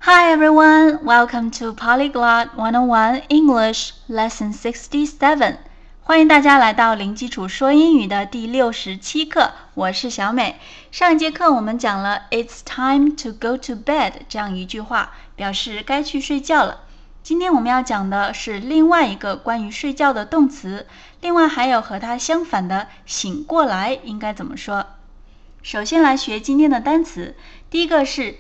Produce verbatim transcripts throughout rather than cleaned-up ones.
Hi everyone, welcome to Polyglot one oh one English Lesson sixty-seven. 欢迎大家来到零基础说英语的第六十七课，我是小美。上一节课我们讲了 It's time to go to bed 这样一句话，表示该去睡觉了。今天我们要讲的是另外一个关于睡觉的动词，另外还有和它相反的醒过来应该怎么说。首先来学今天的单词，第一个是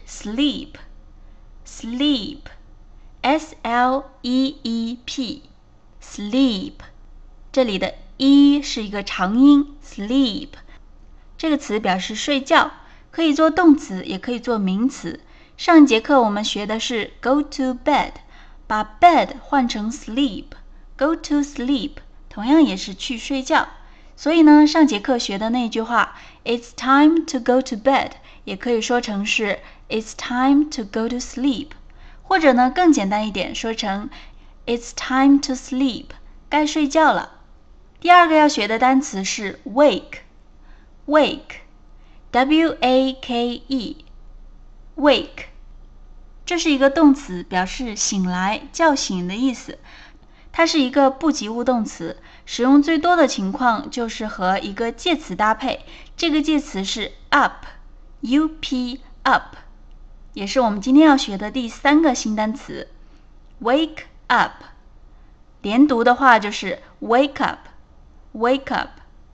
sleep。Sleep, S L E E P, sleep. 这里的 e 是一个长音 sleep. 这个词表示睡觉，可以做动词，也可以做名词。上一节课我们学的是 go to bed, 把 bed 换成 sleep, go to sleep, 同样也是去睡觉。所以呢，上节课学的那句话 It's time to go to bed 也可以说成是 It's time to go to sleep， 或者呢更简单一点，说成 It's time to sleep， 该睡觉了。第二个要学的单词是 wake wake W A K E wake， 这是一个动词，表示醒来叫醒的意思。它是一个不及物动词，使用最多的情况就是和一个介词搭配，这个介词是 up U P up， 也是我们今天要学的第三个新单词 wake up， 连读的话就是 wake up wake up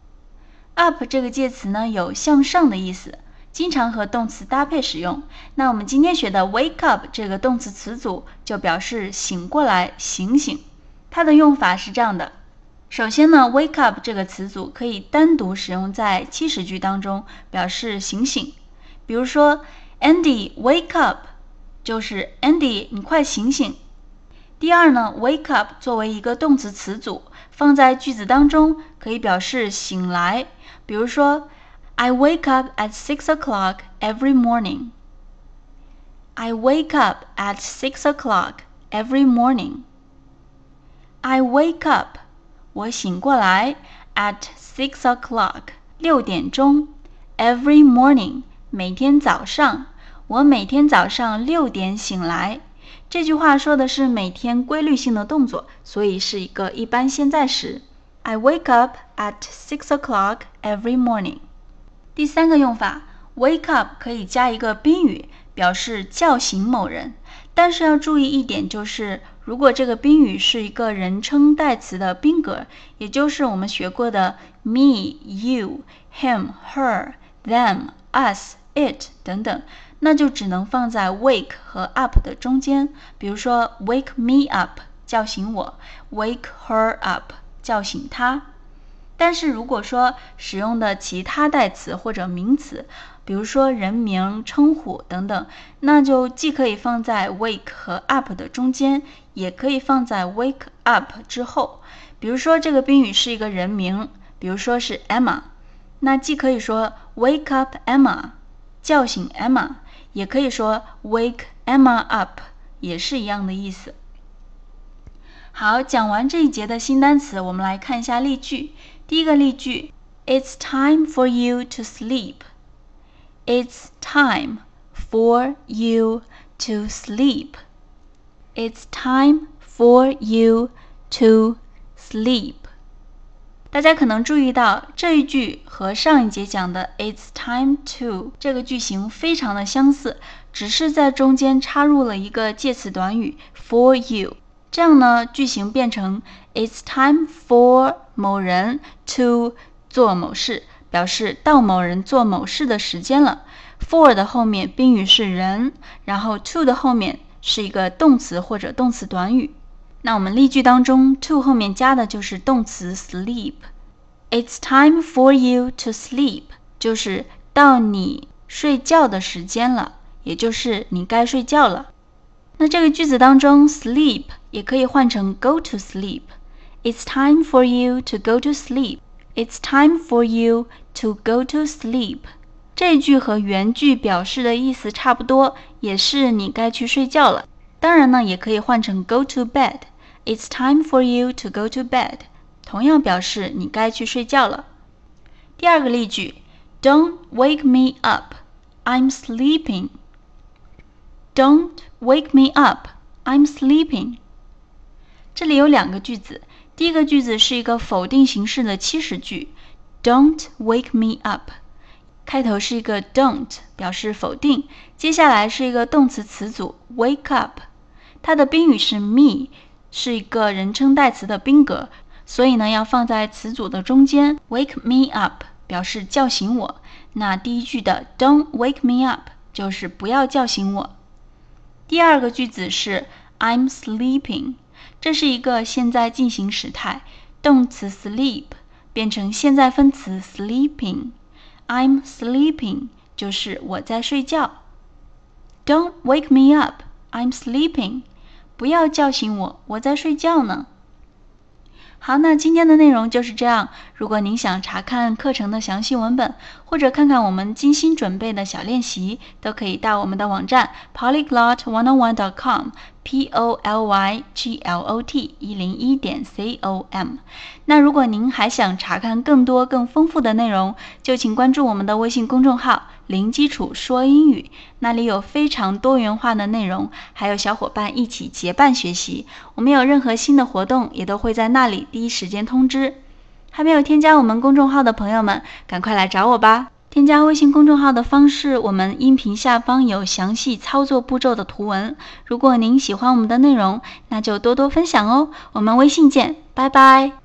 up 这个介词呢有向上的意思，经常和动词搭配使用。那我们今天学的 wake up 这个动词词组就表示醒过来醒醒，它的用法是这样的。首先呢 wake up 这个词组可以单独使用在祈使句当中，表示醒醒。比如说 Andy wake up 就是 Andy 你快醒醒。第二呢 wake up 作为一个动词词组放在句子当中可以表示醒来，比如说 I wake up at six o'clock every morning I wake up at six o'clock every morning I wake up 我醒过来 at six o'clock 六点钟 every morning 每天早上，我每天早上六点醒来。这句话说的是每天规律性的动作，所以是一个一般现在时。I wake up at six o'clock every morning。 第三个用法 wake up 可以加一个宾语，表示叫醒某人，但是要注意一点，就是如果这个宾语是一个人称代词的宾格，也就是我们学过的 me, you, him, her, them, us, it 等等，那就只能放在 wake 和 up 的中间。比如说 wake me up 叫醒我， wake her up 叫醒她。但是如果说使用的其他代词或者名词，比如说人名、称呼等等，那就既可以放在 wake 和 up 的中间，也可以放在 wake up 之后。比如说这个宾语是一个人名，比如说是 Emma， 那既可以说 wake up Emma 叫醒 Emma， 也可以说 wake Emma up 也是一样的意思。好，讲完这一节的新单词，我们来看一下例句。第一个例句 It's time for you to sleep It's time for you to sleep It's time for you to sleep。 大家可能注意到这一句和上一节讲的 It's time to 这个句型非常的相似，只是在中间插入了一个介词短语 for you， 这样呢句型变成 It's time for 某人 to 做某事，表示到某人做某事的时间了。 for 的后面宾语是人，然后 to 的后面是一个动词或者动词短语。那我们例句当中 to 后面加的就是动词 sleep。 It's time for you to sleep 就是到你睡觉的时间了，也就是你该睡觉了。那这个句子当中 sleep 也可以换成 go to sleep。 It's time for you to go to sleep It's time for you to go to sleep。 这句和原句表示的意思差不多，也是你该去睡觉了。当然呢也可以换成 go to bed It's time for you to go to bed， 同样表示你该去睡觉了。第二个例句 Don't wake me up I'm sleeping Don't wake me up, I'm sleeping。这里有两个句子，第一个句子是一个否定形式的祈使句 ，Don't wake me up。开头是一个 don't 表示否定，接下来是一个动词词组 wake up， 它的宾语是 me， 是一个人称代词的宾格，所以呢要放在词组的中间 wake me up 表示叫醒我。那第一句的 don't wake me up 就是不要叫醒我。第二个句子是 I'm sleeping， 这是一个现在进行时态，动词 sleep 变成现在分词 sleeping。I'm sleeping 就是我在睡觉。Don't wake me up, I'm sleeping。不要叫醒我，我在睡觉呢。好，那今天的内容就是这样。如果您想查看课程的详细文本，或者看看我们精心准备的小练习，都可以到我们的网站 polyglot one oh one dot com P O L Y G L O T 一零一点 C O M。 那如果您还想查看更多更丰富的内容，就请关注我们的微信公众号零基础说英语，那里有非常多元化的内容，还有小伙伴一起结伴学习。我们有任何新的活动也都会在那里第一时间通知。还没有添加我们公众号的朋友们，赶快来找我吧。添加微信公众号的方式，我们音频下方有详细操作步骤的图文。如果您喜欢我们的内容，那就多多分享哦。我们微信见，拜拜。